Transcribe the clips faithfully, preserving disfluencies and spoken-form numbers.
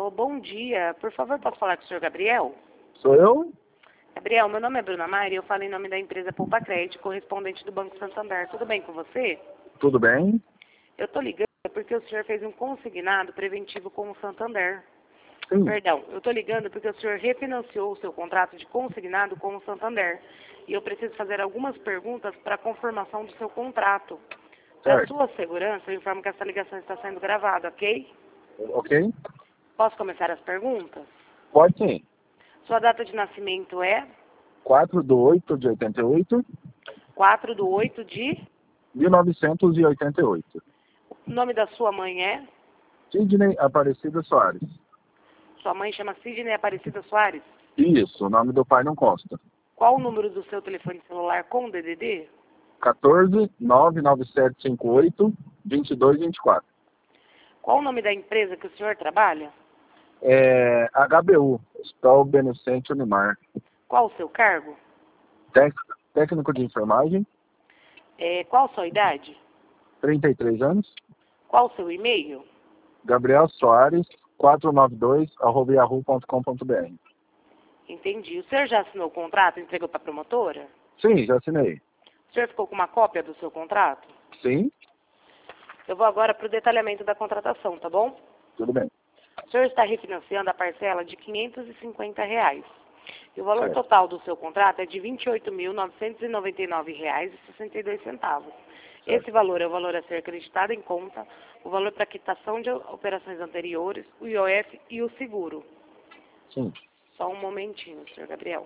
Alô, bom dia. Por favor, posso falar com o senhor Gabriel? Sou eu? Gabriel, meu nome é Bruna Mari e eu falo em nome da empresa Poupa Crédito, correspondente do Banco Santander. Tudo bem com você? Tudo bem? Eu estou ligando porque o senhor fez um consignado preventivo com o Santander. Sim. Perdão, eu estou ligando porque o senhor refinanciou o seu contrato de consignado com o Santander. E eu preciso fazer algumas perguntas para confirmação do seu contrato. Para Certo. sua segurança, eu informo que essa ligação está sendo gravada, ok? Ok? Posso começar as perguntas? Pode sim. Sua data de nascimento é quatro de oito de oitenta e oito, quatro de oito de... mil novecentos e oitenta e oito. O nome da sua mãe é? Sidney Aparecida Soares. Sua mãe chama Sidney Aparecida Soares? Isso, o nome do pai não consta. Qual o número do seu telefone celular com D D D? quatorze, nove nove sete cinco oito, vinte e dois vinte e quatro. Qual o nome da empresa que o senhor trabalha? É H B U, Hospital Beneficente Unimar. Qual o seu cargo? Tec- Técnico de enfermagem, É, qual a sua idade? trinta e três anos. Qual o seu e-mail? Gabriel Soares, quatrocentos e noventa e dois, arroba yahoo ponto com ponto br. Entendi. O senhor já assinou o contrato e entregou para a promotora? Sim, já assinei. O senhor ficou com uma cópia do seu contrato? Sim, Eu vou agora para o detalhamento da contratação, tá bom? tudo bem. O senhor está refinanciando a parcela de quinhentos e cinquenta reais. E o valor Certo. total do seu contrato é de vinte e oito mil novecentos e noventa e nove reais e sessenta e dois centavos. Esse valor é o valor a ser acreditado em conta, o valor para quitação de operações anteriores, o I O F e o seguro. Sim. Só um momentinho, senhor Gabriel.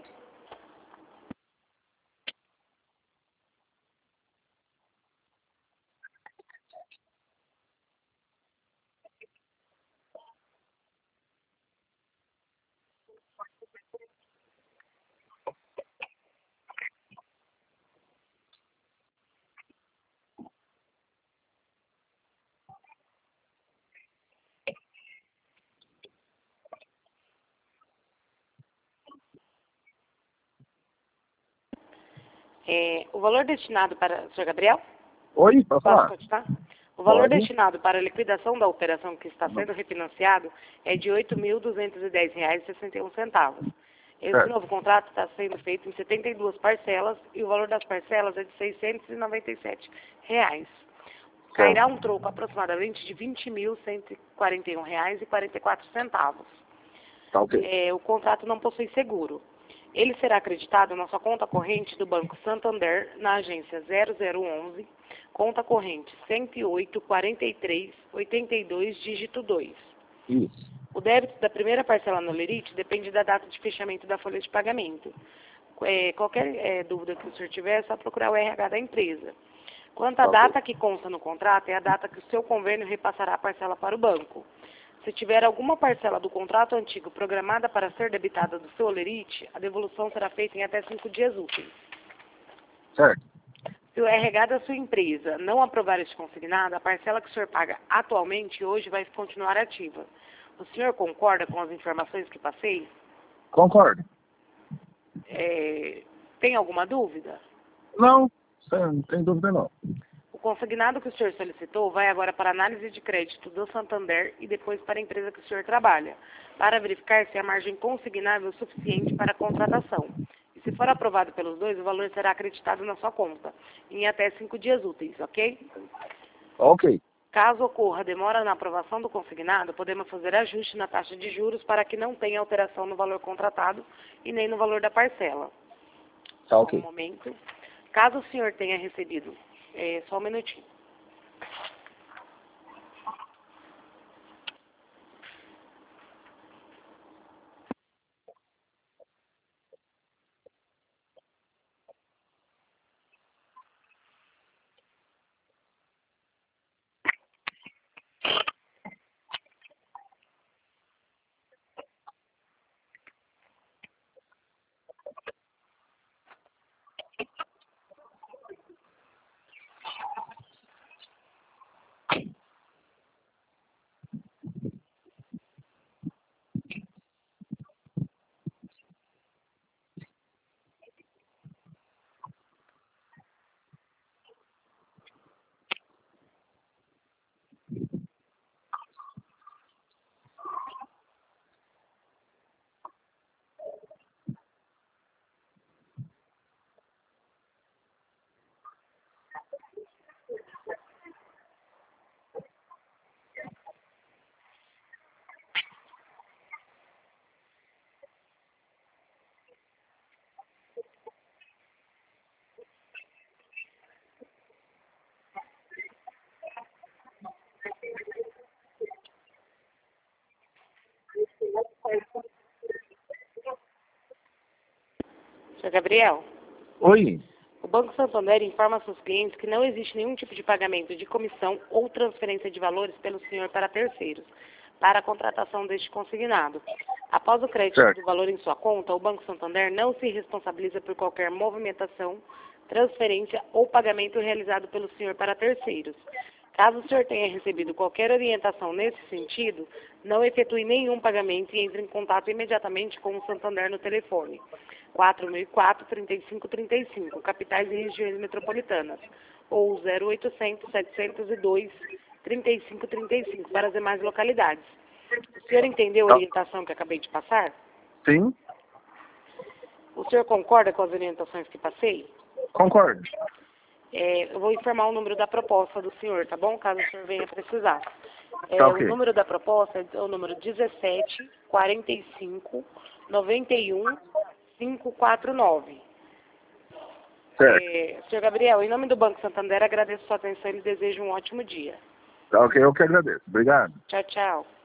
É, o valor destinado para... senhor Gabriel? Oi, pode Posso falar? continuar? O valor Pode. destinado para a liquidação da operação que está sendo refinanciado é de oito mil duzentos e dez reais e sessenta e um centavos. Esse Certo. novo contrato está sendo feito em setenta e duas parcelas e o valor das parcelas é de seiscentos e noventa e sete reais. Cairá um troco aproximadamente de vinte mil cento e quarenta e um reais e quarenta e quatro centavos. Tá ok. É, o contrato não possui seguro. Ele será acreditado na sua conta corrente do Banco Santander, na agência zero zero onze, conta corrente cento e oito, quarenta e três, oitenta e dois, dígito dois. Isso. O débito da primeira parcela no Lerite depende da data de fechamento da folha de pagamento. É, qualquer é, dúvida que o senhor tiver, é só procurar o R H da empresa. Quanto à Tá ok. data que consta no contrato, é a data que o seu convênio repassará a parcela para o banco. Se tiver alguma parcela do contrato antigo programada para ser debitada do seu Lerite, a devolução será feita em até cinco dias úteis. Certo. Se o R H da sua empresa não aprovar este consignado, a parcela que o senhor paga atualmente hoje vai continuar ativa. O senhor concorda com as informações que passei? Concordo. É, tem alguma dúvida? Não, sem, sem dúvida não. O consignado que o senhor solicitou vai agora para análise de crédito do Santander e depois para a empresa que o senhor trabalha, para verificar se a margem consignável é suficiente para a contratação. E se for aprovado pelos dois, o valor será acreditado na sua conta, em até cinco dias úteis, ok? Ok. Caso ocorra demora na aprovação do consignado, podemos fazer ajuste na taxa de juros para que não tenha alteração no valor contratado e nem no valor da parcela. Tá Só um ok. momento. Caso o senhor tenha recebido... É, só um minutinho. senhor Gabriel, Oi. o Banco Santander informa a seus clientes que não existe nenhum tipo de pagamento de comissão ou transferência de valores pelo senhor para terceiros, para a contratação deste consignado. Após o crédito Certo. do valor em sua conta, o Banco Santander não se responsabiliza por qualquer movimentação, transferência ou pagamento realizado pelo senhor para terceiros. Caso o senhor tenha recebido qualquer orientação nesse sentido, não efetue nenhum pagamento e entre em contato imediatamente com o Santander no telefone quatro mil e quatro, trinta e cinco trinta e cinco, capitais e regiões metropolitanas, ou zero oitocentos, setecentos e dois, trinta e cinco trinta e cinco para as demais localidades. O senhor entendeu a orientação que acabei de passar? Sim, O senhor concorda com as orientações que passei? concordo. É, eu vou informar o número da proposta do senhor, tá bom? Caso o senhor venha precisar. É, Tá ok. O número da proposta é o número dezessete, quarenta e cinco, noventa e um, quinhentos e quarenta e nove. Certo. É, senhor Gabriel, em nome do Banco Santander, agradeço sua atenção e lhe desejo um ótimo dia. Tá ok, eu que agradeço. Obrigado. Tchau, tchau.